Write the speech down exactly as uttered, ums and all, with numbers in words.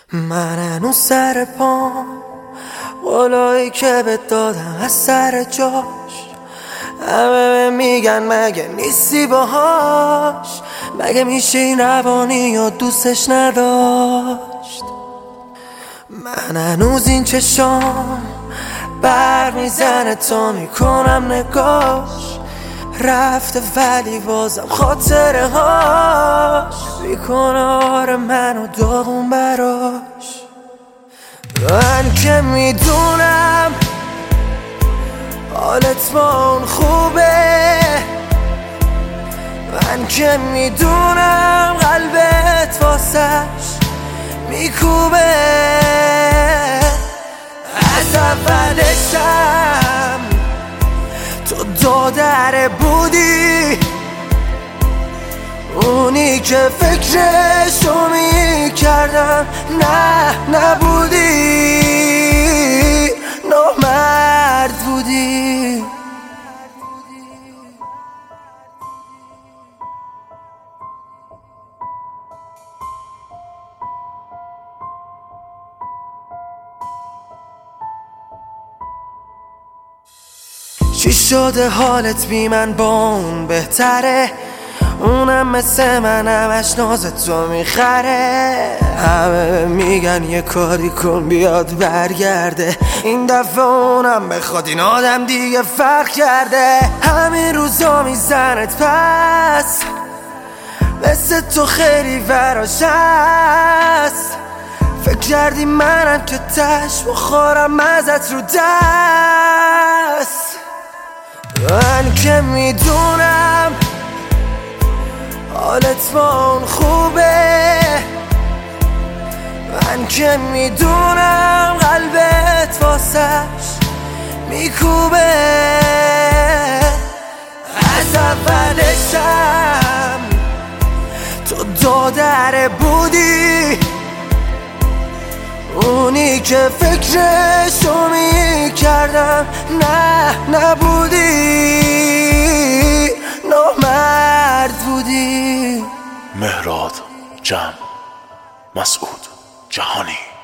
من هنوز سر پام، قولایی که بهت دادم از سر جاش. همه میگن مگه نیستی باهاش، مگه میشه این روانی یا دوستش نداشت. من هنوز این چشام بر میزنه تا میکنم نگاش، رفته ولی بازم خاطره هاش میکنه آره منو داغون براش. من که میدونم حالت با اون خوبه، من که میدونم قلبت واسش میکوبه. از اولشم تو دادره بودی، اونی که فکرشو میکردم نه نبودی، نامرد بودی. چی شده حالت بی من با اون بهتره؟ اونم مثل من همش ناز تو میخره. همه میگن یه کاری کن بیاد برگرده، این دفعه اونم بخواد این آدم دیگه فرق کرده. همین روزا میزنت پس، مثل تو خیلی براش هست. فکر کردی منم که تش بخورم ازت رو دست. من که میدونم حالت با اون خوبه، من که میدونم قلبت واسش میکوبه. از اولشم تو دادره بودی، اونی که فکرشو میکردم نه نبودی، نامرد بودی. مهراد جمع، مسعود جهانی.